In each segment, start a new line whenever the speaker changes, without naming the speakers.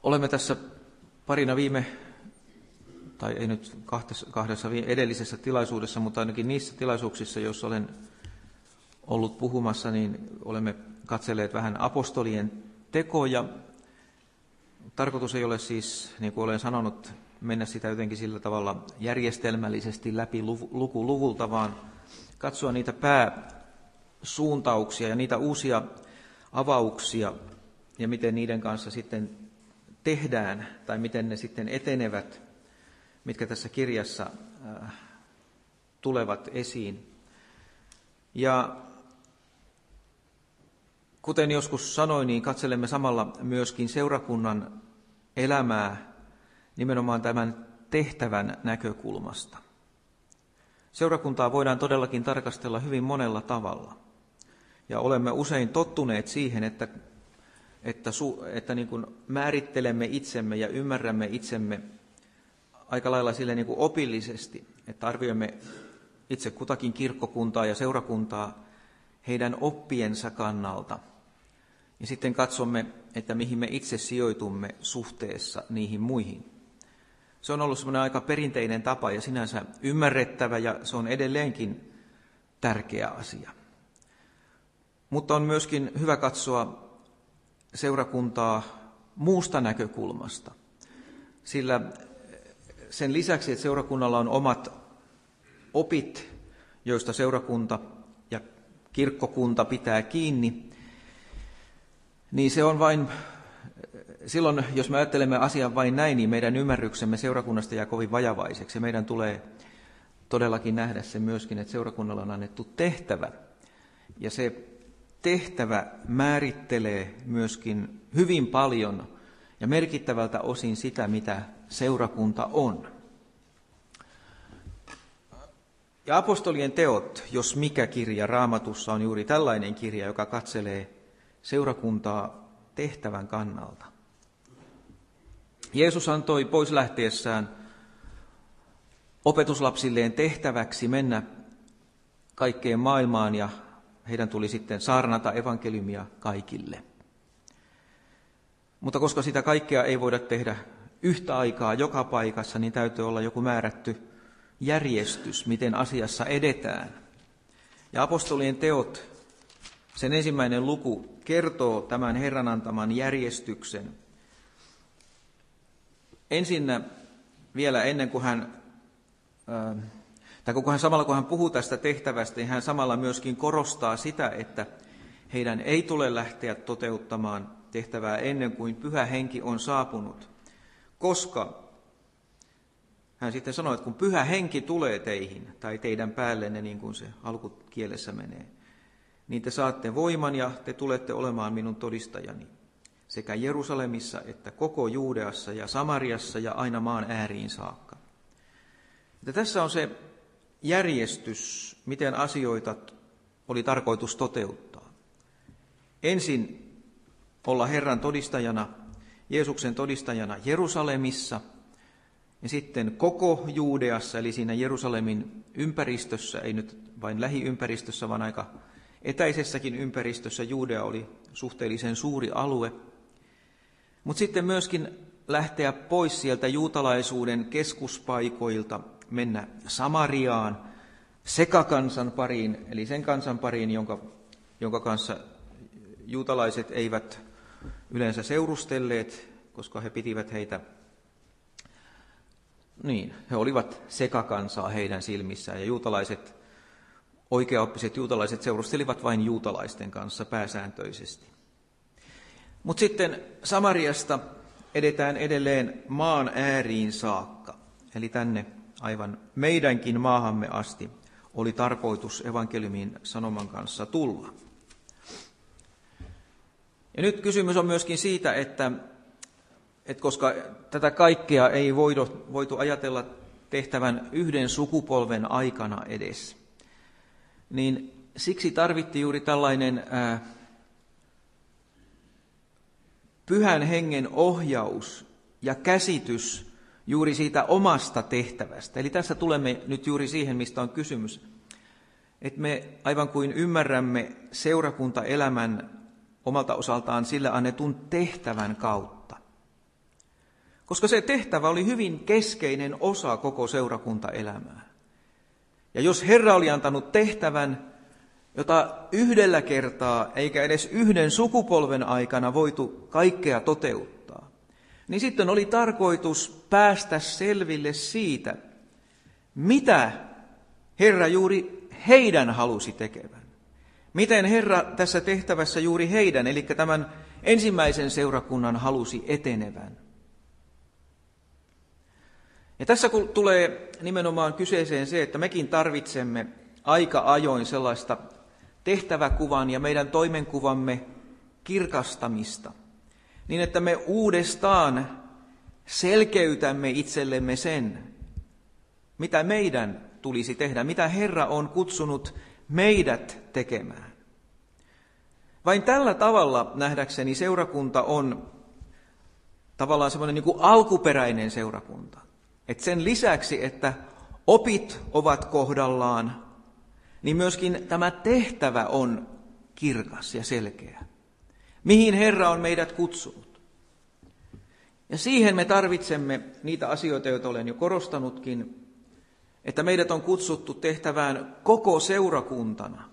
Olemme tässä parina tai ei nyt kahdessa edellisessä tilaisuudessa, mutta ainakin niissä tilaisuuksissa, joissa olen ollut puhumassa, niin olemme katselleet vähän apostolien tekoja. Tarkoitus ei ole siis, niin kuin olen sanonut, mennä sitä jotenkin sillä tavalla järjestelmällisesti läpi luku luvulta, vaan katsoa niitä pääsuuntauksia ja niitä uusia avauksia ja miten niiden kanssa sitten tehdään tai miten ne sitten etenevät, mitkä tässä kirjassa tulevat esiin. Ja kuten joskus sanoin, niin katselemme samalla myöskin seurakunnan elämää nimenomaan tämän tehtävän näkökulmasta. Seurakuntaa voidaan todellakin tarkastella hyvin monella tavalla. Ja olemme usein tottuneet siihen, että niin kuin määrittelemme itsemme ja ymmärrämme itsemme aika lailla sille niin kuin opillisesti, että arvioimme itse kutakin kirkkokuntaa ja seurakuntaa heidän oppiensa kannalta. Ja sitten katsomme, että mihin me itse sijoitumme suhteessa niihin muihin. Se on ollut semmoinen aika perinteinen tapa ja sinänsä ymmärrettävä ja se on edelleenkin tärkeä asia. Mutta on myöskin hyvä katsoa seurakuntaa muusta näkökulmasta, sillä sen lisäksi, että seurakunnalla on omat opit, joista seurakunta ja kirkkokunta pitää kiinni, niin se on vain, silloin jos me ajattelemme asian vain näin, niin meidän ymmärryksemme seurakunnasta jää kovin vajavaiseksi. Meidän tulee todellakin nähdä se myöskin, että seurakunnalla on annettu tehtävä, ja se tehtävä määrittelee myöskin hyvin paljon ja merkittävältä osin sitä, mitä seurakunta on. Ja apostolien teot, jos mikä kirja Raamatussa, on juuri tällainen kirja, joka katselee seurakuntaa tehtävän kannalta. Jeesus antoi pois lähtiessään opetuslapsilleen tehtäväksi mennä kaikkeen maailmaan ja heidän tuli sitten saarnata evankeliumia kaikille. Mutta koska sitä kaikkea ei voida tehdä yhtä aikaa joka paikassa, niin täytyy olla joku määrätty järjestys, miten asiassa edetään. Ja apostolien teot, sen ensimmäinen luku, kertoo tämän Herran antaman järjestyksen. Ensinnä vielä ennen kuin samalla kun hän puhuu tästä tehtävästä, niin hän samalla myöskin korostaa sitä, että heidän ei tule lähteä toteuttamaan tehtävää ennen kuin Pyhä Henki on saapunut, koska hän sitten sanoi, että kun Pyhä Henki tulee teihin tai teidän päällenne, niin kuin se alkukielessä menee, niin te saatte voiman ja te tulette olemaan minun todistajani sekä Jerusalemissa että koko Juudeassa ja Samariassa ja aina maan ääriin saakka. Ja tässä on se järjestys, miten asioita oli tarkoitus toteuttaa. Ensin olla Herran todistajana, Jeesuksen todistajana Jerusalemissa ja sitten koko Juudeassa, eli siinä Jerusalemin ympäristössä, ei nyt vain lähiympäristössä, vaan aika etäisessäkin ympäristössä. Juudea oli suhteellisen suuri alue. Mutta sitten myöskin lähteä pois sieltä juutalaisuuden keskuspaikoilta, mennä Samariaan, sekakansan pariin, eli sen kansan pariin, jonka kanssa juutalaiset eivät yleensä seurustelleet, koska he pitivät heitä, he olivat sekakansaa heidän silmissään, ja oikeaoppiset juutalaiset seurustelivat vain juutalaisten kanssa pääsääntöisesti. Mutta sitten Samariasta edetään edelleen maan ääriin saakka, eli tänne aivan meidänkin maahamme asti oli tarkoitus evankeliumin sanoman kanssa tulla. Ja nyt kysymys on myöskin siitä, että koska tätä kaikkea ei voitu ajatella tehtävän yhden sukupolven aikana edes, niin siksi tarvittiin juuri tällainen Pyhän Hengen ohjaus ja käsitys juuri siitä omasta tehtävästä. Eli tässä tulemme nyt juuri siihen, mistä on kysymys. Että me aivan kuin ymmärrämme seurakuntaelämän omalta osaltaan sille annetun tehtävän kautta. koska se tehtävä oli hyvin keskeinen osa koko seurakuntaelämää. Ja jos Herra oli antanut tehtävän, jota yhdellä kertaa eikä edes yhden sukupolven aikana voitu kaikkea toteuttaa, niin sitten oli tarkoitus päästä selville siitä, mitä Herra juuri heidän halusi tekevän. Miten Herra tässä tehtävässä juuri heidän, eli tämän ensimmäisen seurakunnan halusi etenevän. Ja tässä kun tulee nimenomaan kyseeseen se, että mekin tarvitsemme aika ajoin sellaista tehtäväkuvan ja meidän toimenkuvamme kirkastamista, niin että me uudestaan selkeytämme itsellemme sen, mitä meidän tulisi tehdä, mitä Herra on kutsunut meidät tekemään. Vain tällä tavalla nähdäkseni seurakunta on tavallaan semmoinen niin kuin alkuperäinen seurakunta. Että sen lisäksi, että opit ovat kohdallaan, niin myöskin tämä tehtävä on kirkas ja selkeä. Mihin Herra on meidät kutsunut. Ja siihen me tarvitsemme niitä asioita, joita olen jo korostanutkin, että meidät on kutsuttu tehtävään koko seurakuntana.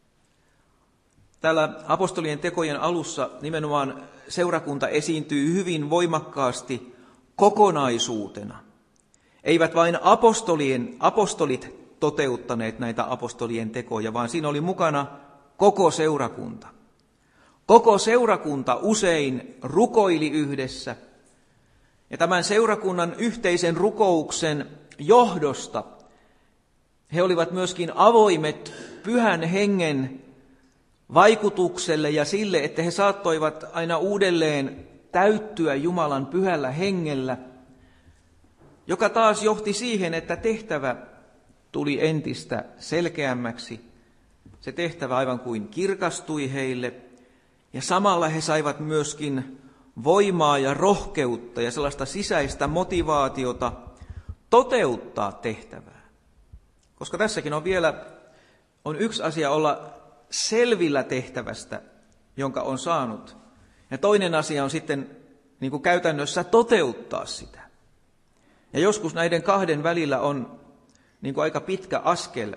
Täällä apostolien tekojen alussa nimenomaan seurakunta esiintyy hyvin voimakkaasti kokonaisuutena. Eivät vain apostolit toteuttaneet näitä apostolien tekoja, vaan siinä oli mukana koko seurakunta. Koko seurakunta usein rukoili yhdessä, ja tämän seurakunnan yhteisen rukouksen johdosta he olivat myöskin avoimet Pyhän Hengen vaikutukselle ja sille, että he saattoivat aina uudelleen täyttyä Jumalan Pyhällä Hengellä, joka taas johti siihen, että tehtävä tuli entistä selkeämmäksi. Se tehtävä aivan kuin kirkastui heille, ja samalla he saivat myöskin voimaa ja rohkeutta ja sellaista sisäistä motivaatiota toteuttaa tehtävää. Koska tässäkin on yksi asia olla selvillä tehtävästä, jonka on saanut, ja toinen asia on sitten niin kuin käytännössä toteuttaa sitä. Ja joskus näiden kahden välillä on niin kuin aika pitkä askel,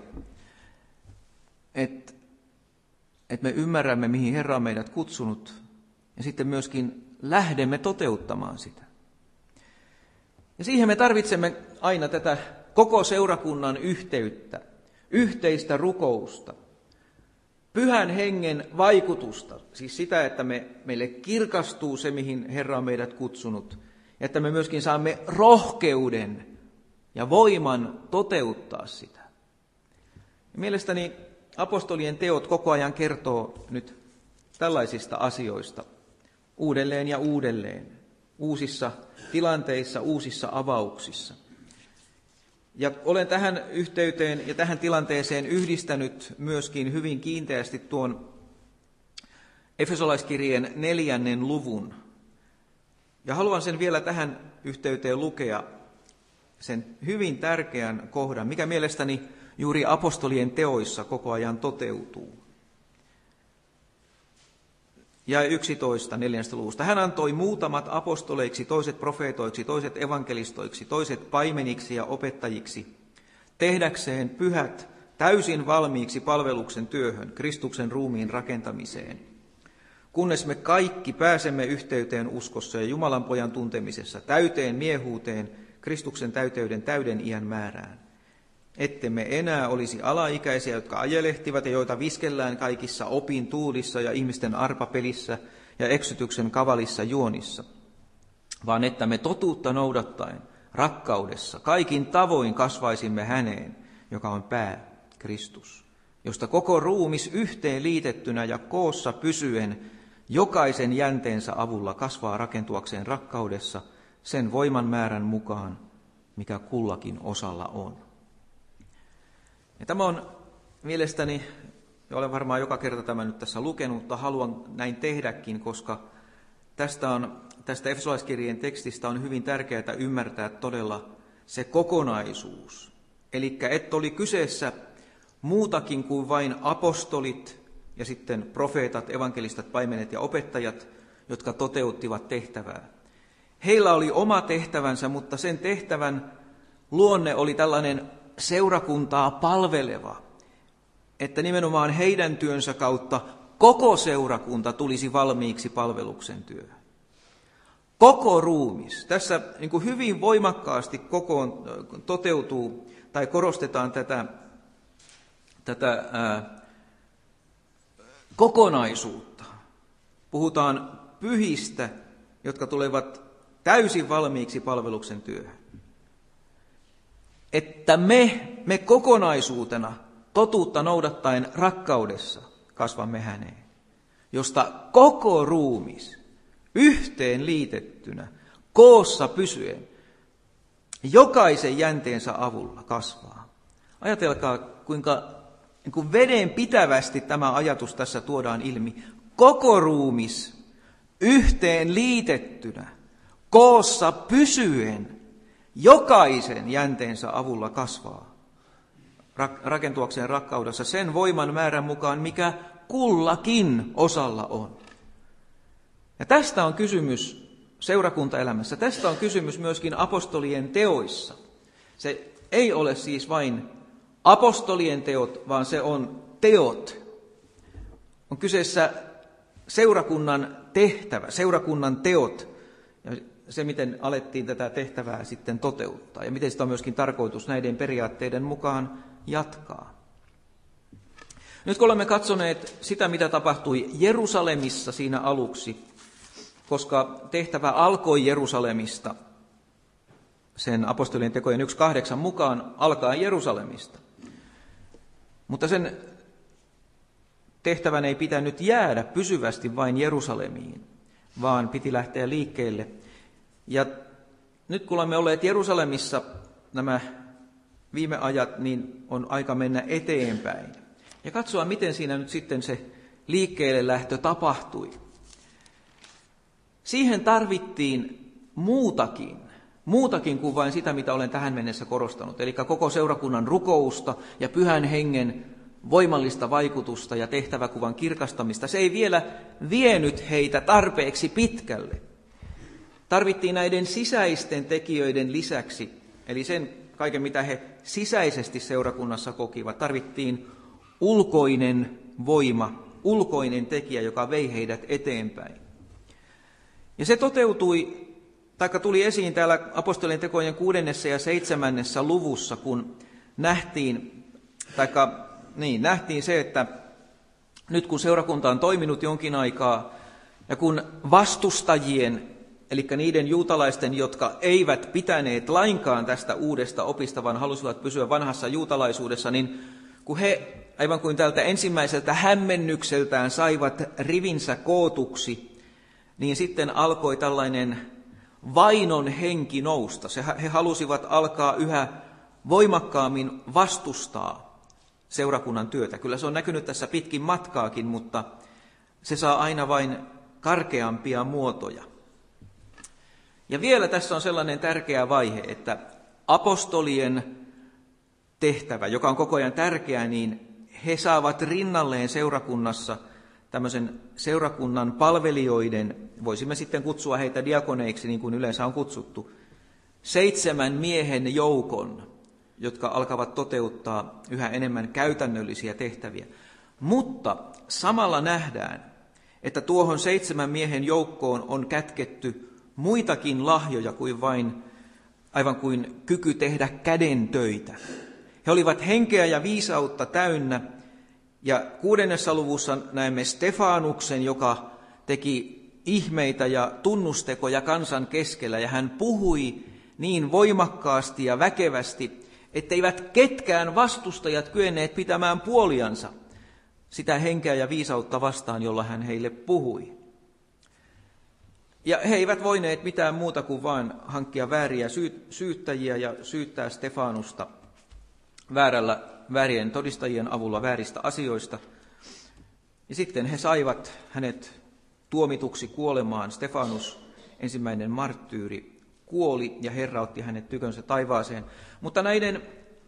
että me ymmärrämme, mihin Herra on meidät kutsunut, ja sitten myöskin lähdemme toteuttamaan sitä. Ja siihen me tarvitsemme aina tätä koko seurakunnan yhteyttä, yhteistä rukousta, Pyhän Hengen vaikutusta, siis sitä, että meille kirkastuu se, mihin Herra on meidät kutsunut, ja että me myöskin saamme rohkeuden ja voiman toteuttaa sitä. Ja mielestäni apostolien teot koko ajan kertoo nyt tällaisista asioista uudelleen ja uudelleen, uusissa tilanteissa, uusissa avauksissa. Ja olen tähän yhteyteen ja tähän tilanteeseen yhdistänyt myöskin hyvin kiinteästi tuon Efesolaiskirjeen 4. luvun. Ja haluan sen vielä tähän yhteyteen lukea, sen hyvin tärkeän kohdan, mikä mielestäni juuri apostolien teoissa koko ajan toteutuu. Ja 11. 4. luvusta. Hän antoi muutamat apostoleiksi, toiset profeetoiksi, toiset evankelistoiksi, toiset paimeniksi ja opettajiksi, tehdäkseen pyhät täysin valmiiksi palveluksen työhön, Kristuksen ruumiin rakentamiseen, kunnes me kaikki pääsemme yhteyteen uskossa ja Jumalan pojan tuntemisessa, täyteen miehuuteen, Kristuksen täyteyden täyden iän määrään. Ettemme enää olisi alaikäisiä, jotka ajelehtivat ja joita viskellään kaikissa opin tuulissa ja ihmisten arpapelissä ja eksytyksen kavalissa juonissa, vaan että me totuutta noudattaen rakkaudessa kaikin tavoin kasvaisimme häneen, joka on pää, Kristus, josta koko ruumis yhteen liitettynä ja koossa pysyen jokaisen jänteensä avulla kasvaa rakentuakseen rakkaudessa sen voiman määrän mukaan, mikä kullakin osalla on. Ja tämä on mielestäni, ja olen varmaan joka kerta tämän nyt tässä lukenut, mutta haluan näin tehdäkin, koska tästä Efesolaiskirjeen tekstistä on hyvin tärkeää ymmärtää todella se kokonaisuus. Eli että oli kyseessä muutakin kuin vain apostolit ja sitten profeetat, evankelistat, paimenet ja opettajat, jotka toteuttivat tehtävää. Heillä oli oma tehtävänsä, mutta sen tehtävän luonne oli tällainen seurakuntaa palveleva, että nimenomaan heidän työnsä kautta koko seurakunta tulisi valmiiksi palveluksen työhön. Koko ruumis. Tässä niin kuin hyvin voimakkaasti toteutuu tai korostetaan tätä kokonaisuutta. Puhutaan pyhistä, jotka tulevat täysin valmiiksi palveluksen työhön. Että me kokonaisuutena totuutta noudattaen rakkaudessa kasvamme häneen, josta koko ruumis yhteen liitettynä, koossa pysyen, jokaisen jänteensä avulla kasvaa. Ajatelkaa, kuinka niin veden pitävästi tämä ajatus tässä tuodaan ilmi. Koko ruumis yhteen liitettynä, koossa pysyen, jokaisen jänteensä avulla kasvaa. Rakentuakseen rakkaudessa sen voiman määrän mukaan, mikä kullakin osalla on. Ja tästä on kysymys seurakuntaelämässä. Tästä on kysymys myöskin apostolien teoissa. Se ei ole siis vain apostolien teot, vaan se on teot. On kyseessä seurakunnan tehtävä, seurakunnan teot ja se, miten alettiin tätä tehtävää sitten toteuttaa ja miten sitä on myöskin tarkoitus näiden periaatteiden mukaan jatkaa. Nyt kun olemme katsoneet sitä, mitä tapahtui Jerusalemissa siinä aluksi, koska tehtävä alkoi Jerusalemista, sen apostolien tekojen 1.8 mukaan alkaa Jerusalemista. Mutta sen tehtävän ei pitänyt jäädä pysyvästi vain Jerusalemiin, vaan piti lähteä liikkeelle. Ja nyt kun olemme olleet Jerusalemissa nämä viime ajat, niin on aika mennä eteenpäin. Ja katsoa, miten siinä nyt sitten se liikkeelle lähtö tapahtui. Siihen tarvittiin muutakin kuin vain sitä, mitä olen tähän mennessä korostanut. Eli koko seurakunnan rukousta ja pyhän hengen voimallista vaikutusta ja tehtäväkuvan kirkastamista. Se ei vielä vienyt heitä tarpeeksi pitkälle. Tarvittiin näiden sisäisten tekijöiden lisäksi, eli sen kaiken, mitä he sisäisesti seurakunnassa kokivat, tarvittiin ulkoinen voima, ulkoinen tekijä, joka vei heidät eteenpäin. Ja se tuli esiin täällä apostolien tekojen 6. ja 7. luvussa, kun nähtiin se, että nyt kun seurakunta on toiminut jonkin aikaa, ja kun vastustajien, eli niiden juutalaisten, jotka eivät pitäneet lainkaan tästä uudesta opista, vaan halusivat pysyä vanhassa juutalaisuudessa, niin kun he aivan kuin tältä ensimmäiseltä hämmennykseltään saivat rivinsä kootuksi, niin sitten alkoi tällainen vainon henki nousta. He halusivat alkaa yhä voimakkaammin vastustaa seurakunnan työtä. Kyllä se on näkynyt tässä pitkin matkaakin, mutta se saa aina vain karkeampia muotoja. Ja vielä tässä on sellainen tärkeä vaihe, että apostolien tehtävä, joka on koko ajan tärkeä, niin he saavat rinnalleen seurakunnassa tämmöisen seurakunnan palvelijoiden, voisimme sitten kutsua heitä diakoneiksi, niin kuin yleensä on kutsuttu, 7 miehen joukon, jotka alkavat toteuttaa yhä enemmän käytännöllisiä tehtäviä. Mutta samalla nähdään, että tuohon 7 miehen joukkoon on kätketty muitakin lahjoja kuin vain aivan kuin kyky tehdä kädentöitä. He olivat henkeä ja viisautta täynnä, ja 6. luvussa näemme Stefanuksen, joka teki ihmeitä ja tunnustekoja kansan keskellä, ja hän puhui niin voimakkaasti ja väkevästi, etteivät ketkään vastustajat kyenneet pitämään puoliansa sitä henkeä ja viisautta vastaan, jolla hän heille puhui. Ja he eivät voineet mitään muuta kuin vain hankkia vääriä syyttäjiä ja syyttää Stefanusta väärien todistajien avulla vääristä asioista. Ja sitten he saivat hänet tuomituksi kuolemaan. Stefanus, ensimmäinen marttyyri, kuoli ja Herra otti hänet tykönsä taivaaseen. Mutta näiden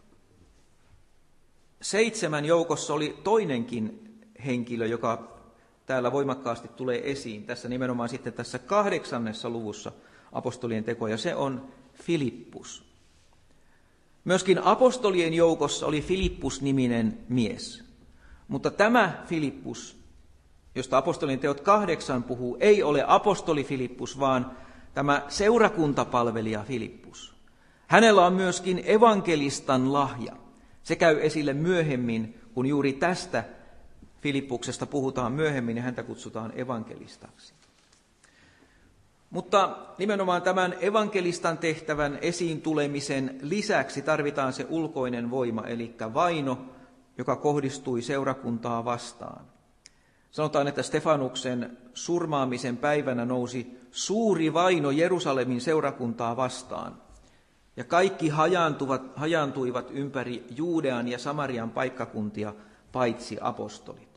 7 joukossa oli toinenkin henkilö, joka täällä voimakkaasti tulee esiin. Tässä nimenomaan sitten tässä 8. luvussa apostolien tekoja, se on Filippus. Myöskin apostolien joukossa oli Filippus-niminen mies. Mutta tämä Filippus, josta apostolien teot 8 puhuu, ei ole apostoli Filippus, vaan tämä seurakuntapalvelija Filippus. Hänellä on myöskin evankelistan lahja. Se käy esille myöhemmin, kun juuri tästä Filippuksesta puhutaan myöhemmin ja häntä kutsutaan evankelistaksi. Mutta nimenomaan tämän evankelistan tehtävän esiin tulemisen lisäksi tarvitaan se ulkoinen voima, eli vaino, joka kohdistui seurakuntaa vastaan. Sanotaan, että Stefanuksen surmaamisen päivänä nousi suuri vaino Jerusalemin seurakuntaa vastaan, ja kaikki hajaantuivat ympäri Juudean ja Samarian paikkakuntia, paitsi apostolit.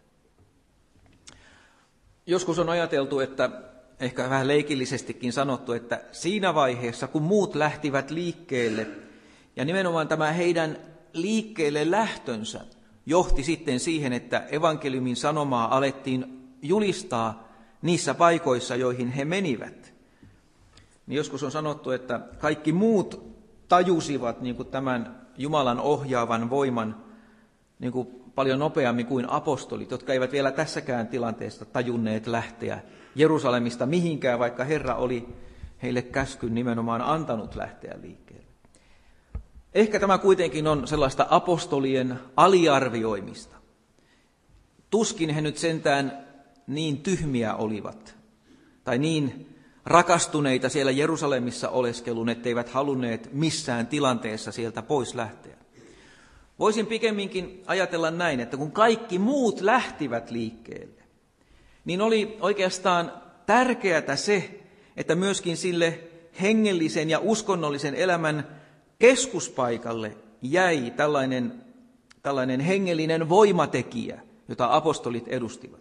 Joskus on ajateltu, että ehkä vähän leikillisestikin sanottu, että siinä vaiheessa, kun muut lähtivät liikkeelle, ja nimenomaan tämä heidän liikkeelle lähtönsä johti sitten siihen, että evankeliumin sanomaa alettiin julistaa niissä paikoissa, joihin he menivät. Niin joskus on sanottu, että kaikki muut tajusivat niin kuin tämän Jumalan ohjaavan voiman niin kuin paljon nopeammin kuin apostolit, jotka eivät vielä tässäkään tilanteessa tajunneet lähteä Jerusalemista mihinkään, vaikka Herra oli heille käskyn nimenomaan antanut lähteä liikkeelle. Ehkä tämä kuitenkin on sellaista apostolien aliarvioimista. Tuskin he nyt sentään niin tyhmiä olivat, tai niin rakastuneita siellä Jerusalemissa oleskeluun, etteivät halunneet missään tilanteessa sieltä pois lähteä. Voisin pikemminkin ajatella näin, että kun kaikki muut lähtivät liikkeelle, niin oli oikeastaan tärkeää se, että myöskin sille hengellisen ja uskonnollisen elämän keskuspaikalle jäi tällainen hengellinen voimatekijä, jota apostolit edustivat.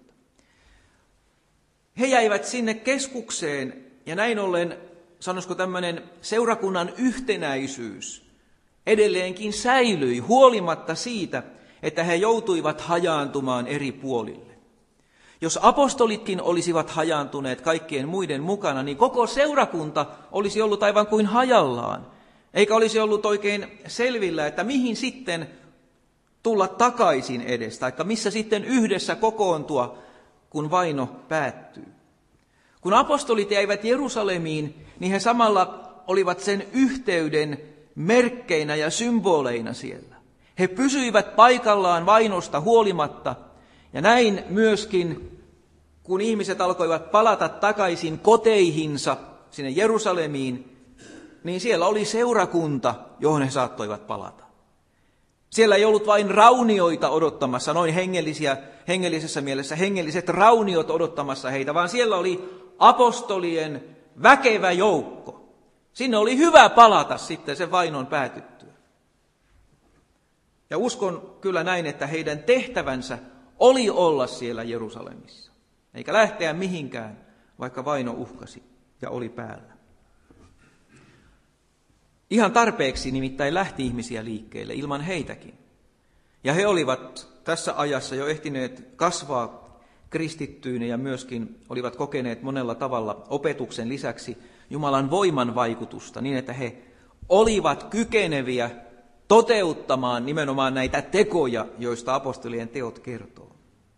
He jäivät sinne keskukseen ja näin ollen, sanoisiko tämmöinen seurakunnan yhtenäisyys edelleenkin säilyi huolimatta siitä, että he joutuivat hajaantumaan eri puolille. Jos apostolitkin olisivat hajaantuneet kaikkien muiden mukana, niin koko seurakunta olisi ollut aivan kuin hajallaan, eikä olisi ollut oikein selvillä, että mihin sitten tulla takaisin edes, tai missä sitten yhdessä kokoontua, kun vaino päättyy. Kun apostolit jäivät Jerusalemiin, niin he samalla olivat sen yhteyden merkkeinä ja symboleina siellä. He pysyivät paikallaan vainosta huolimatta, ja näin myöskin, kun ihmiset alkoivat palata takaisin koteihinsa sinne Jerusalemiin, niin siellä oli seurakunta, johon he saattoivat palata. Siellä ei ollut vain raunioita odottamassa, noin hengellisessä mielessä hengelliset rauniot odottamassa heitä, vaan siellä oli apostolien väkevä joukko. Sinne oli hyvä palata sitten sen vainon päätyttyä. Ja uskon kyllä näin, että heidän tehtävänsä oli olla siellä Jerusalemissa, eikä lähteä mihinkään, vaikka vaino uhkasi ja oli päällä. Ihan tarpeeksi nimittäin lähti ihmisiä liikkeelle ilman heitäkin. Ja he olivat tässä ajassa jo ehtineet kasvaa kristittyinä ja myöskin olivat kokeneet monella tavalla opetuksen lisäksi Jumalan voiman vaikutusta niin, että he olivat kykeneviä toteuttamaan nimenomaan näitä tekoja, joista apostolien teot kertoo.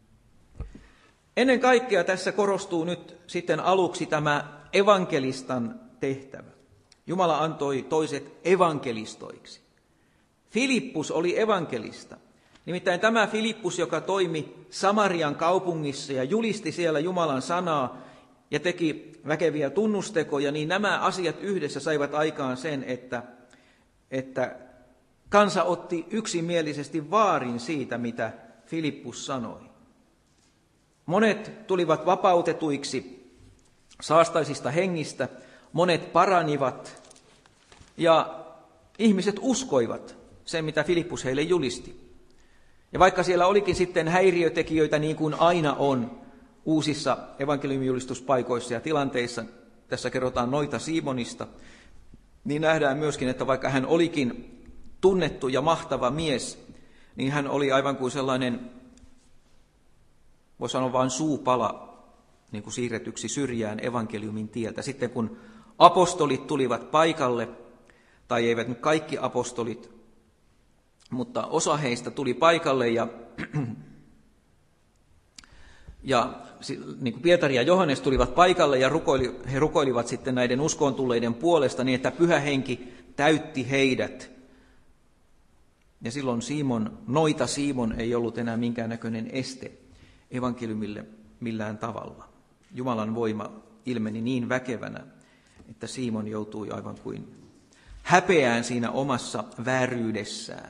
Ennen kaikkea tässä korostuu nyt sitten aluksi tämä evankelistan tehtävä. Jumala antoi toiset evankelistoiksi. Filippus oli evankelista. Nimittäin tämä Filippus, joka toimi Samarian kaupungissa ja julisti siellä Jumalan sanaa ja teki väkeviä tunnustekoja, niin nämä asiat yhdessä saivat aikaan sen, että kansa otti yksimielisesti vaarin siitä, mitä Filippus sanoi. Monet tulivat vapautetuiksi saastaisista hengistä, monet paranivat ja ihmiset uskoivat sen, mitä Filippus heille julisti. Ja vaikka siellä olikin sitten häiriötekijöitä niin kuin aina on uusissa evankeliumijulistuspaikoissa ja tilanteissa, tässä kerrotaan noita Simonista, niin nähdään myöskin, että vaikka hän olikin tunnettu ja mahtava mies, niin hän oli aivan kuin sellainen, voi sanoa vain suupala, niin kuin siirretyksi syrjään evankeliumin tieltä. Sitten kun Apostolit tulivat paikalle, tai eivät nyt kaikki apostolit, mutta osa heistä tuli paikalle ja niin kuin Pietari ja Johannes tulivat paikalle ja he rukoilivat sitten näiden uskoon tulleiden puolesta niin, että Pyhä Henki täytti heidät. Ja silloin Simon ei ollut enää minkäännäköinen este evankeliumille millään tavalla. Jumalan voima ilmeni niin väkevänä, että Simon joutui aivan kuin häpeään siinä omassa vääryydessään.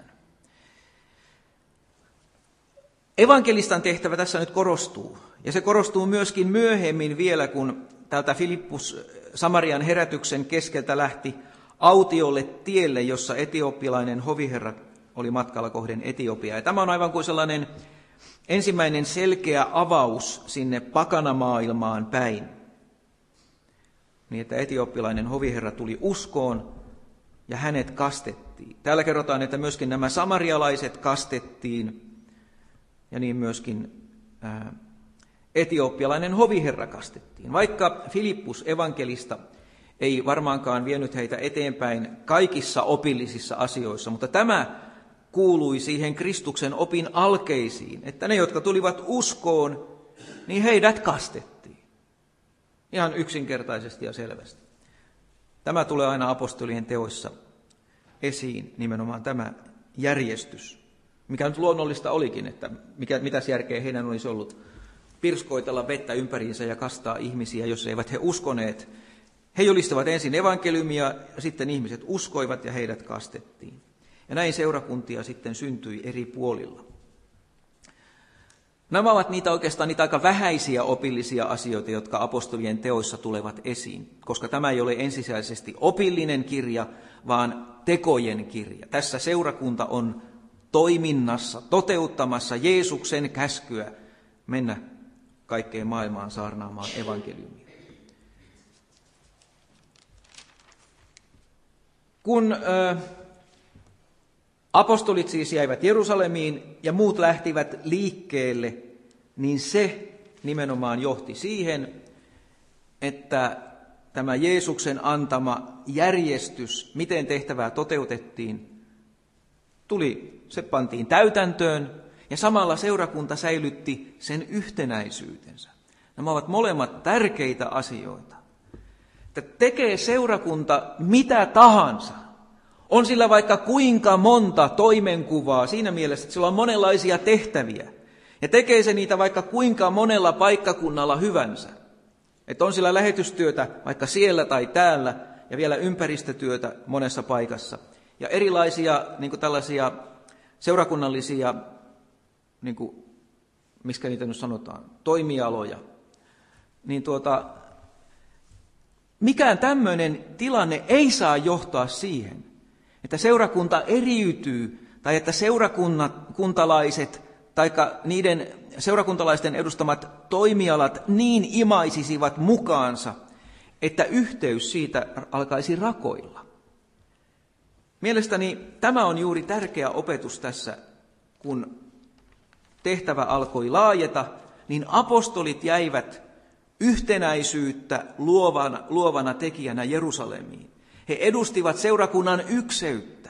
Evankelistan tehtävä tässä nyt korostuu, ja se korostuu myöskin myöhemmin vielä, kun täältä Filippus Samarian herätyksen keskeltä lähti autiolle tielle, jossa etiopialainen hoviherra oli matkalla kohden Etiopiaa. Ja tämä on aivan kuin sellainen ensimmäinen selkeä avaus sinne pakanamaailmaan päin, niin että etiopialainen hoviherra tuli uskoon ja hänet kastettiin. Täällä kerrotaan, että myöskin nämä samarialaiset kastettiin, ja niin myöskin etiopialainen hoviherra kastettiin. Vaikka Filippus evankelista ei varmaankaan vienyt heitä eteenpäin kaikissa opillisissa asioissa, mutta tämä kuului siihen Kristuksen opin alkeisiin, että ne, jotka tulivat uskoon, niin heidät kastettiin. Ihan yksinkertaisesti ja selvästi. Tämä tulee aina apostolien teoissa esiin, nimenomaan tämä järjestys. Mikä nyt luonnollista olikin, että mitäs järkeä heidän olisi ollut pirskoitella vettä ympäriinsä ja kastaa ihmisiä, jos eivät he uskoneet. He julistavat ensin evankeliumia, ja sitten ihmiset uskoivat ja heidät kastettiin. Ja näin seurakuntia sitten syntyi eri puolilla. Nämä ovat oikeastaan niitä aika vähäisiä opillisia asioita, jotka apostolien teoissa tulevat esiin, koska tämä ei ole ensisijaisesti opillinen kirja, vaan tekojen kirja. Tässä seurakunta on toiminnassa, toteuttamassa Jeesuksen käskyä mennä kaikkeen maailmaan saarnaamaan evankeliumia. Kun apostolit siis jäivät Jerusalemiin ja muut lähtivät liikkeelle, niin se nimenomaan johti siihen, että tämä Jeesuksen antama järjestys, miten tehtävää toteutettiin, se pantiin täytäntöön ja samalla seurakunta säilytti sen yhtenäisyytensä. Nämä ovat molemmat tärkeitä asioita. Että tekee seurakunta mitä tahansa, on sillä vaikka kuinka monta toimenkuvaa siinä mielessä, että sillä on monenlaisia tehtäviä. Ja tekee se niitä vaikka kuinka monella paikkakunnalla hyvänsä. Että on sillä lähetystyötä vaikka siellä tai täällä ja vielä ympäristötyötä monessa paikassa. Ja erilaisia niin kuin tällaisia seurakunnallisia, niin kuin, miskä niitä nyt sanotaan, toimialoja. Niin mikään tämmöinen tilanne ei saa johtaa siihen, että seurakunta eriytyy tai että seurakuntalaiset tai niiden seurakuntalaisten edustamat toimialat niin imaisisivat mukaansa, että yhteys siitä alkaisi rakoilla. Mielestäni tämä on juuri tärkeä opetus tässä, kun tehtävä alkoi laajeta, niin apostolit jäivät yhtenäisyyttä luovana tekijänä Jerusalemiin. He edustivat seurakunnan ykseyttä.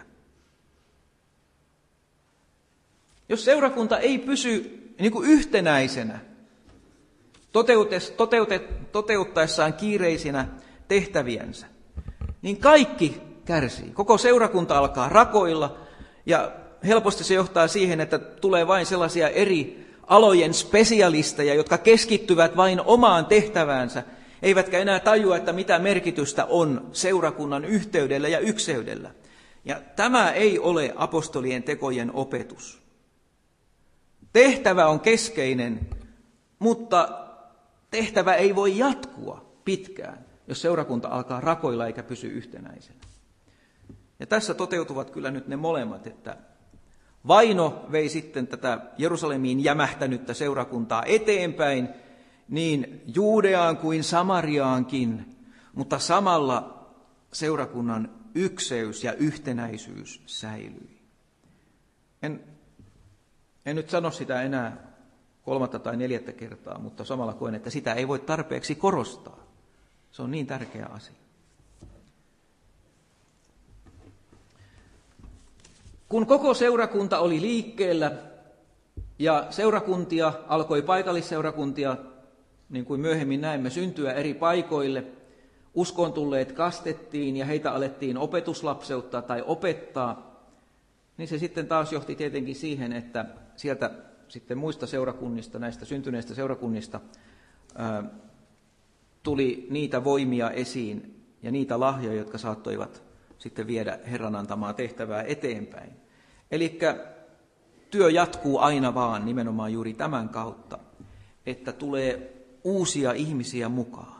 Jos seurakunta ei pysy niin kuin yhtenäisenä, toteuttaessaan kiireisinä tehtäviänsä, niin kaikki kärsii. Koko seurakunta alkaa rakoilla ja helposti se johtaa siihen, että tulee vain sellaisia eri alojen spesialisteja, jotka keskittyvät vain omaan tehtäväänsä, eivätkä enää tajua, että mitä merkitystä on seurakunnan yhteydellä ja ykseydellä. Ja tämä ei ole apostolien tekojen opetus. Tehtävä on keskeinen, mutta tehtävä ei voi jatkua pitkään, jos seurakunta alkaa rakoilla eikä pysy yhtenäisenä. Ja tässä toteutuvat kyllä nyt ne molemmat, että vaino vei sitten tätä Jerusalemiin jämähtänyttä seurakuntaa eteenpäin, niin Juudeaan kuin Samariaankin, mutta samalla seurakunnan ykseys ja yhtenäisyys säilyi. En nyt sano sitä enää 3. tai 4. kertaa, mutta samalla koen, että sitä ei voi tarpeeksi korostaa. Se on niin tärkeä asia. Kun koko seurakunta oli liikkeellä ja seurakuntia alkoi paikallisseurakuntia, niin kuin myöhemmin näemme, syntyä eri paikoille, uskoon tulleet kastettiin ja heitä alettiin opetuslapseuttaa tai opettaa, niin se sitten taas johti tietenkin siihen, että sieltä sitten muista seurakunnista, näistä syntyneistä seurakunnista, tuli niitä voimia esiin ja niitä lahjoja, jotka saattoivat sitten viedä Herran antamaa tehtävää eteenpäin. Eli työ jatkuu aina vaan nimenomaan juuri tämän kautta, että tulee uusia ihmisiä mukaan.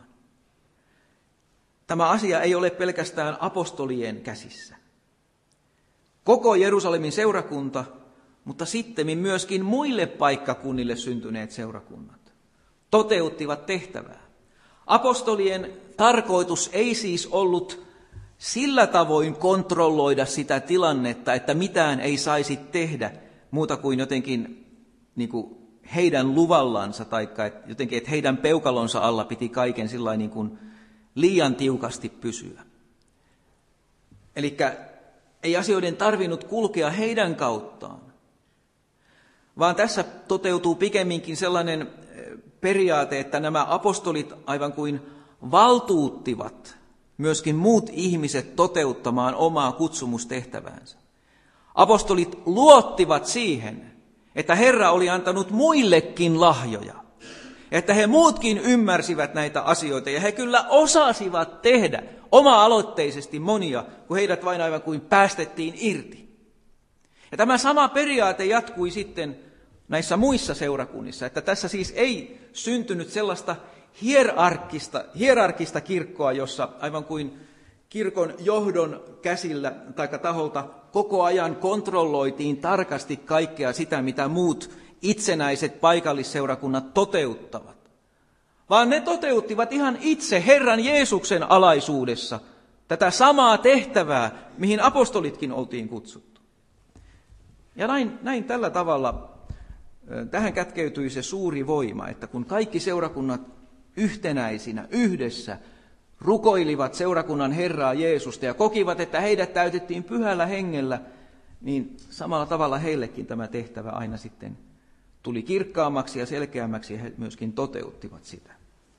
Tämä asia ei ole pelkästään apostolien käsissä. Koko Jerusalemin seurakunta, mutta sittemmin myöskin muille paikkakunnille syntyneet seurakunnat toteuttivat tehtävää. Apostolien tarkoitus ei siis ollut sillä tavoin kontrolloida sitä tilannetta, että mitään ei saisi tehdä muuta kuin jotenkin niin kuin heidän luvallansa, tai jotenkin, että heidän peukalonsa alla piti kaiken sillain niin kuin liian tiukasti pysyä. Eli ei asioiden tarvinnut kulkea heidän kauttaan, vaan tässä toteutuu pikemminkin sellainen periaate, että nämä apostolit aivan kuin valtuuttivat myöskin muut ihmiset toteuttamaan omaa kutsumustehtäväänsä. Apostolit luottivat siihen, että Herra oli antanut muillekin lahjoja, että he muutkin ymmärsivät näitä asioita ja he kyllä osasivat tehdä oma-aloitteisesti monia, kun heidät vain aivan kuin päästettiin irti. Ja tämä sama periaate jatkui sitten näissä muissa seurakunnissa, että tässä siis ei syntynyt sellaista hierarkista kirkkoa, jossa aivan kuin kirkon johdon käsillä tai taholta koko ajan kontrolloitiin tarkasti kaikkea sitä, mitä muut itsenäiset paikallisseurakunnat toteuttavat. Vaan ne toteuttivat ihan itse Herran Jeesuksen alaisuudessa tätä samaa tehtävää, mihin apostolitkin oltiin kutsuttu. Ja näin tällä tavalla tähän kätkeytyi se suuri voima, että kun kaikki seurakunnat yhtenäisinä, yhdessä, rukoilivat seurakunnan Herraa Jeesusta ja kokivat, että heidät täytettiin pyhällä hengellä, niin samalla tavalla heillekin tämä tehtävä aina sitten tuli kirkkaammaksi ja selkeämmäksi ja he myöskin toteuttivat sitä.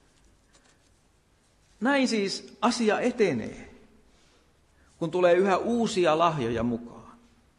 Näin siis asia etenee, kun tulee yhä uusia lahjoja mukaan.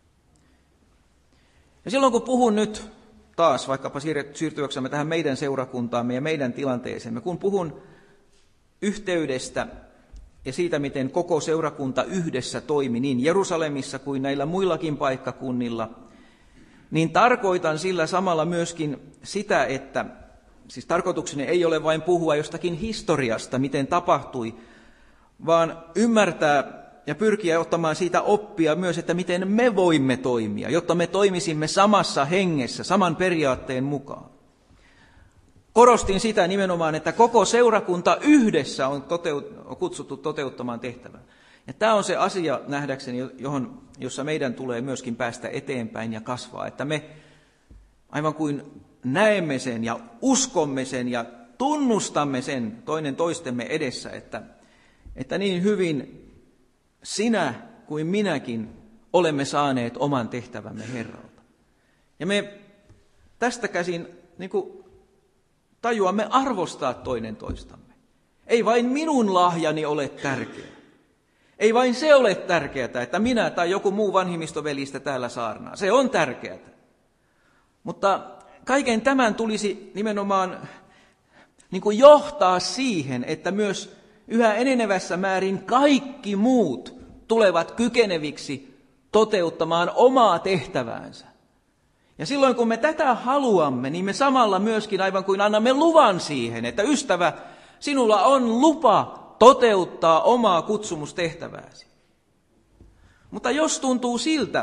Ja silloin kun puhun nyt taas, vaikkapa siirtyäksemme tähän meidän seurakuntaamme ja meidän tilanteeseemme, kun puhun yhteydestä ja siitä, miten koko seurakunta yhdessä toimi niin Jerusalemissa kuin näillä muillakin paikkakunnilla, niin tarkoitan sillä samalla myöskin sitä, että siis tarkoitukseni ei ole vain puhua jostakin historiasta, miten tapahtui, vaan ymmärtää ja pyrkiä ottamaan siitä oppia myös, että miten me voimme toimia, jotta me toimisimme samassa hengessä, saman periaatteen mukaan. Korostin sitä nimenomaan, että koko seurakunta yhdessä on kutsuttu toteuttamaan tehtävää. Ja tämä on se asia nähdäkseni, jossa meidän tulee myöskin päästä eteenpäin ja kasvaa, että me aivan kuin näemme sen ja uskomme sen ja tunnustamme sen toinen toistemme edessä, että niin hyvin sinä kuin minäkin olemme saaneet oman tehtävämme Herralta. Ja me tästä käsin niin kuin tajuamme arvostaa toinen toistamme. Ei vain minun lahjani ole tärkeä. Ei vain se ole tärkeää, että minä tai joku muu vanhimmistovelistä täällä saarnaa. Se on tärkeää. Mutta kaiken tämän tulisi nimenomaan niin kuin johtaa siihen, että myös yhä enenevässä määrin kaikki muut tulevat kykeneviksi toteuttamaan omaa tehtäväänsä. Ja silloin kun me tätä haluamme, niin me samalla myöskin aivan kuin annamme luvan siihen, että ystävä, sinulla on lupa toteuttaa omaa kutsumustehtävääsi. Mutta jos tuntuu siltä,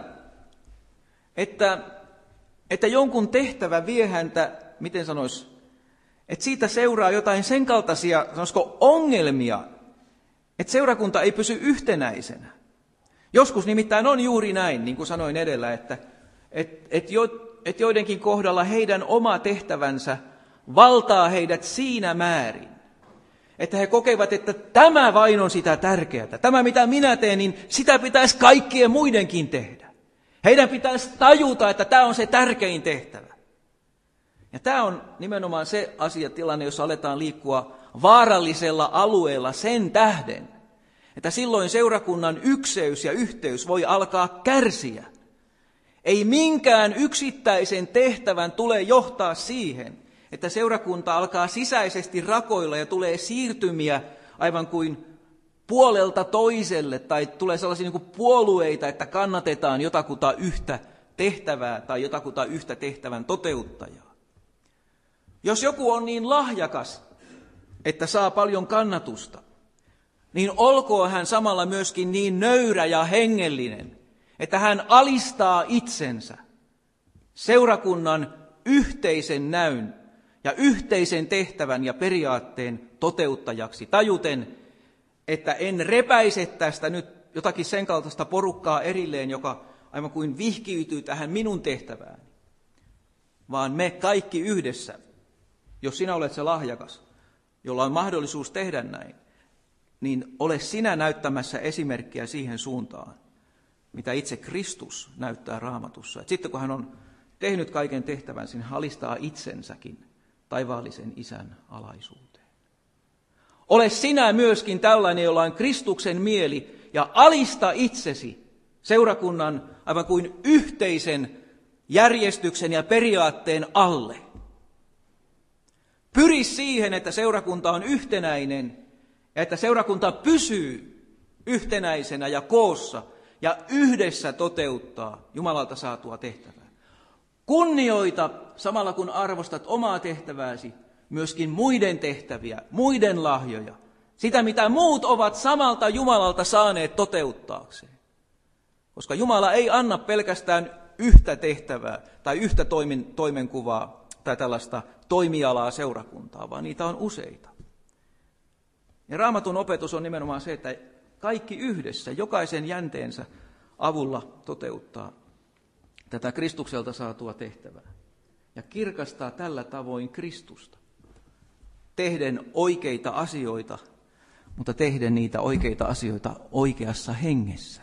että jonkun tehtävä vie häntä, miten sanoisi, että siitä seuraa jotain sen kaltaisia, sanoisiko, ongelmia, että seurakunta ei pysy yhtenäisenä. Joskus nimittäin on juuri näin, niin kuin sanoin edellä, että joidenkin kohdalla heidän oma tehtävänsä valtaa heidät siinä määrin, että he kokevat, että tämä vain on sitä tärkeää. Tämä, mitä minä teen, niin sitä pitäisi kaikkien muidenkin tehdä. Heidän pitäisi tajuta, että tämä on se tärkein tehtävä. Ja tämä on nimenomaan se asiatilanne, jossa aletaan liikkua vaarallisella alueella sen tähden, että silloin seurakunnan ykseys ja yhteys voi alkaa kärsiä. Ei minkään yksittäisen tehtävän tule johtaa siihen, että seurakunta alkaa sisäisesti rakoilla ja tulee siirtymiä aivan kuin puolelta toiselle, tai tulee sellaisia niin kuin puolueita, että kannatetaan jotakuta yhtä tehtävää tai jotakuta yhtä tehtävän toteuttajaa. Jos joku on niin lahjakas, että saa paljon kannatusta, niin olkoon hän samalla myöskin niin nöyrä ja hengellinen, että hän alistaa itsensä seurakunnan yhteisen näyn ja yhteisen tehtävän ja periaatteen toteuttajaksi, tajuten, että en repäise tästä nyt jotakin sen kaltaista porukkaa erilleen, joka aivan kuin vihkiytyy tähän minun tehtävääni, vaan me kaikki yhdessä, jos sinä olet se lahjakas, jolla on mahdollisuus tehdä näin, niin ole sinä näyttämässä esimerkkiä siihen suuntaan, mitä itse Kristus näyttää Raamatussa. Et sitten kun hän on tehnyt kaiken tehtävän, hän alistaa itsensäkin taivaallisen Isän alaisuuteen. Ole sinä myöskin tällainen, jolla on Kristuksen mieli, ja alista itsesi seurakunnan aivan kuin yhteisen järjestyksen ja periaatteen alle. Pyri siihen, että seurakunta on yhtenäinen ja että seurakunta pysyy yhtenäisenä ja koossa ja yhdessä toteuttaa Jumalalta saatua tehtävää. Kunnioita samalla kun arvostat omaa tehtävääsi, myöskin muiden tehtäviä, muiden lahjoja, sitä mitä muut ovat samalta Jumalalta saaneet toteuttaakseen. Koska Jumala ei anna pelkästään yhtä tehtävää tai yhtä toimenkuvaa tai tällaista toimialaa seurakuntaa, vaan niitä on useita. Ja Raamatun opetus on nimenomaan se, että kaikki yhdessä, jokaisen jänteensä avulla toteuttaa tätä Kristukselta saatua tehtävää. Ja kirkastaa tällä tavoin Kristusta. Tehden oikeita asioita, mutta tehden niitä oikeita asioita oikeassa hengessä.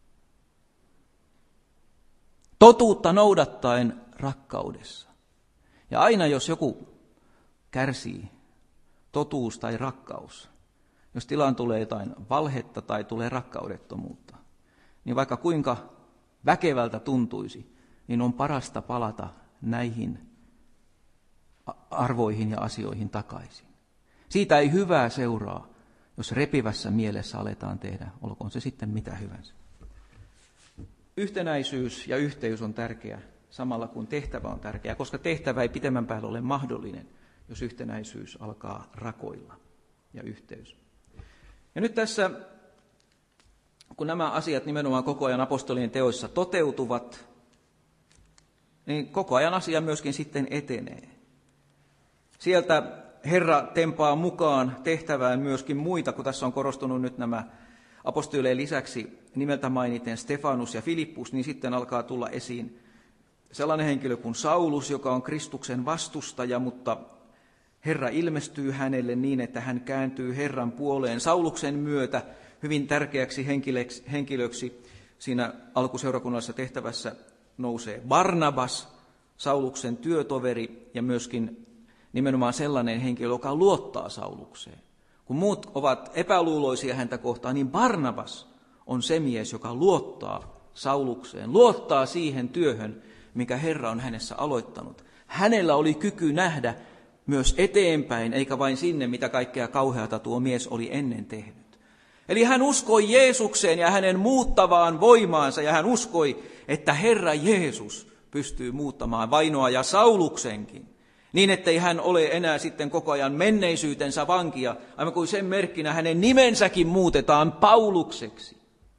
Totuutta noudattaen rakkaudessa. Ja aina jos joku kärsii, totuus tai rakkaus, jos tilaan tulee jotain valhetta tai tulee rakkaudettomuutta, niin vaikka kuinka väkevältä tuntuisi, niin on parasta palata näihin arvoihin ja asioihin takaisin. Siitä ei hyvää seuraa, jos repivässä mielessä aletaan tehdä, olkoon se sitten mitä hyvänsä. Yhtenäisyys ja yhteys on tärkeä, samalla kun tehtävä on tärkeä, koska tehtävä ei pitemmän päällä ole mahdollinen, jos yhtenäisyys alkaa rakoilla ja yhteys. Ja nyt tässä, kun nämä asiat nimenomaan koko ajan apostolien teoissa toteutuvat, niin koko ajan asia myöskin sitten etenee. Sieltä Herra tempaa mukaan tehtävään myöskin muita, kun tässä on korostunut nyt nämä apostolien lisäksi nimeltä mainiten Stefanus ja Filippus, niin sitten alkaa tulla esiin sellainen henkilö kuin Saulus, joka on Kristuksen vastustaja, mutta Herra ilmestyy hänelle niin, että hän kääntyy Herran puoleen. Sauluksen myötä hyvin tärkeäksi henkilöksi siinä alkuseurakunnallisessa tehtävässä nousee Barnabas, Sauluksen työtoveri ja myöskin nimenomaan sellainen henkilö, joka luottaa Saulukseen. Kun muut ovat epäluuloisia häntä kohtaan, niin Barnabas on se mies, joka luottaa Saulukseen, luottaa siihen työhön, mikä Herra on hänessä aloittanut. Hänellä oli kyky nähdä myös eteenpäin, eikä vain sinne, mitä kaikkea kauheata tuo mies oli ennen tehnyt. Eli hän uskoi Jeesukseen ja hänen muuttavaan voimaansa, ja hän uskoi, että Herra Jeesus pystyy muuttamaan vainoa ja Sauluksenkin, niin ettei hän ole enää sitten koko ajan menneisyytensä vankia, aivan kuin sen merkkinä hänen nimensäkin muutetaan Paulukseksi.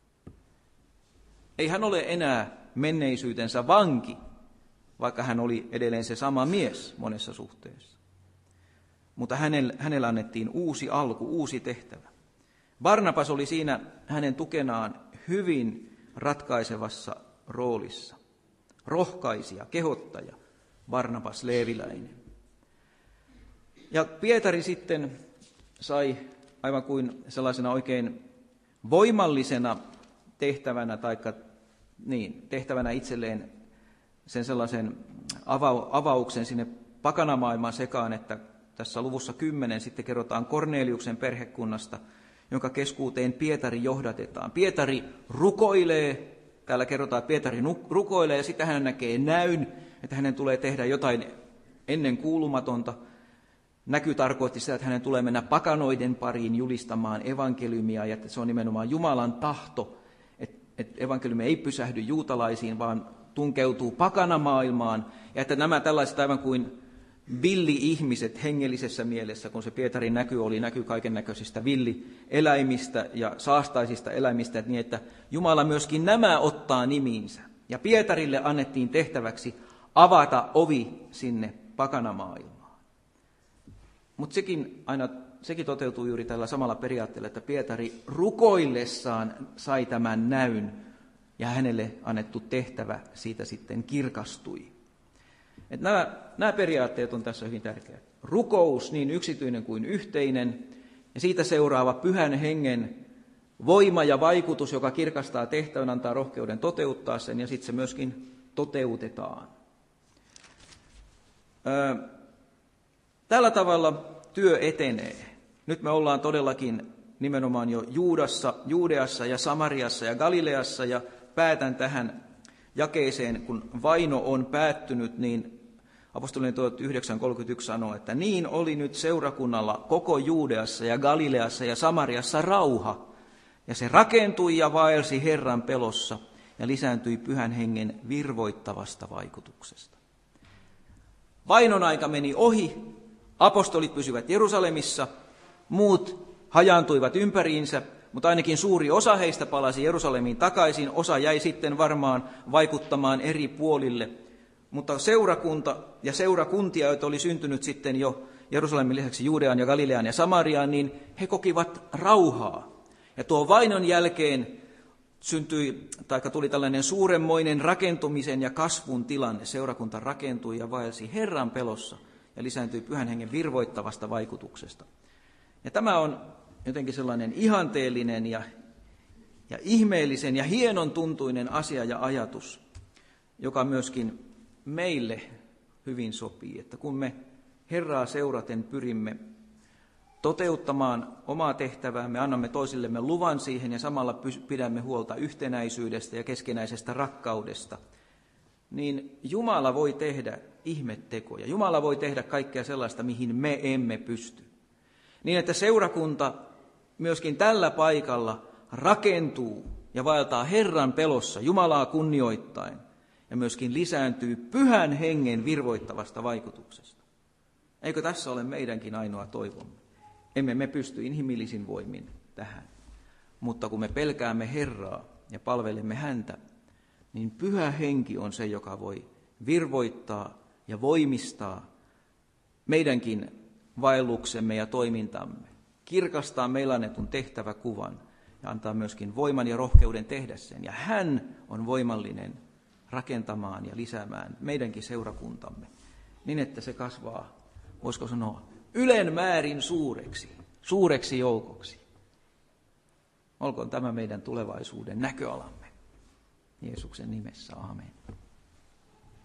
Ei hän ole enää menneisyytensä vanki, vaikka hän oli edelleen se sama mies monessa suhteessa. Mutta hänelle annettiin uusi alku, uusi tehtävä. Barnabas oli siinä hänen tukenaan hyvin ratkaisevassa roolissa. Rohkaisija, kehottaja, Barnabas leeviläinen. Ja Pietari sitten sai aivan kuin sellaisena oikein voimallisena tehtävänä tai tehtävänä itselleen sen sellaisen avauksen sinne pakanamaailman sekaan, että tässä luvussa 10 sitten kerrotaan Korneliuksen perhekunnasta, jonka keskuuteen Pietari johdatetaan. Pietari rukoilee, täällä kerrotaan, että Pietari rukoilee, ja sitten hän näkee näyn, että hänen tulee tehdä jotain ennen kuulumatonta. Näky tarkoitti sitä, että hänen tulee mennä pakanoiden pariin julistamaan evankeliumia, ja että se on nimenomaan Jumalan tahto, että evankeliumi ei pysähdy juutalaisiin, vaan tunkeutuu pakanamaailmaan, ja että nämä tällaiset aivan kuin villi-ihmiset hengellisessä mielessä, kun se Pietarin näky oli näky kaiken näköisistä villieläimistä ja saastaisista eläimistä, niin että Jumala myöskin nämä ottaa nimiinsä. Ja Pietarille annettiin tehtäväksi avata ovi sinne pakanamaailmaan. Mutta sekin toteutuu juuri tällä samalla periaatteella, että Pietari rukoillessaan sai tämän näyn, ja hänelle annettu tehtävä siitä sitten kirkastui. Nämä periaatteet on tässä hyvin tärkeät. Rukous, niin yksityinen kuin yhteinen, ja siitä seuraava Pyhän Hengen voima ja vaikutus, joka kirkastaa tehtävän, antaa rohkeuden toteuttaa sen, ja sitten se myöskin toteutetaan. Tällä tavalla työ etenee. Nyt me ollaan todellakin nimenomaan jo Juudeassa ja Samariassa ja Galileassa, ja päätän tähän jakeeseen, kun vaino on päättynyt, niin apostolien 9.31 sanoo, että niin oli nyt seurakunnalla koko Juudeassa ja Galileassa ja Samariassa rauha, ja se rakentui ja vaelsi Herran pelossa ja lisääntyi Pyhän Hengen virvoittavasta vaikutuksesta. Vainon aika meni ohi, apostolit pysyvät Jerusalemissa, muut hajaantuivat ympäriinsä, mutta ainakin suuri osa heistä palasi Jerusalemiin takaisin, osa jäi sitten varmaan vaikuttamaan eri puolille. Mutta seurakunta ja seurakuntia, joita oli syntynyt sitten jo Jerusalemin lisäksi Juudeaan ja Galileaan ja Samariaan, niin he kokivat rauhaa. Ja tuon vainon jälkeen tuli tällainen suuremmoinen rakentumisen ja kasvun tilanne. Seurakunta rakentui ja vaelsi Herran pelossa ja lisääntyi Pyhän Hengen virvoittavasta vaikutuksesta. Ja tämä on jotenkin sellainen ihanteellinen ja ihmeellisen ja hienon tuntuinen asia ja ajatus, joka myöskin meille hyvin sopii, että kun me Herraa seuraten pyrimme toteuttamaan omaa tehtäväämme, annamme toisillemme luvan siihen ja samalla pidämme huolta yhtenäisyydestä ja keskinäisestä rakkaudesta, niin Jumala voi tehdä ihmettekoja. Jumala voi tehdä kaikkea sellaista, mihin me emme pysty. Niin, että seurakunta myöskin tällä paikalla rakentuu ja vaeltaa Herran pelossa Jumalaa kunnioittaen ja myöskin lisääntyy Pyhän Hengen virvoittavasta vaikutuksesta. Eikö tässä ole meidänkin ainoa toivomme? Emme me pysty inhimillisin voimin tähän, mutta kun me pelkäämme Herraa ja palvelemme häntä, niin Pyhä Henki on se, joka voi virvoittaa ja voimistaa meidänkin vaelluksemme ja toimintamme, kirkastaa meillä annetun tehtäväkuvan ja antaa myöskin voiman ja rohkeuden tehdä sen. Ja hän on voimallinen rakentamaan ja lisäämään meidänkin seurakuntamme niin, että se kasvaa, voisiko sanoa, ylenmäärin suureksi joukoksi. Olkoon tämä meidän tulevaisuuden näköalamme. Jeesuksen nimessä, aamen.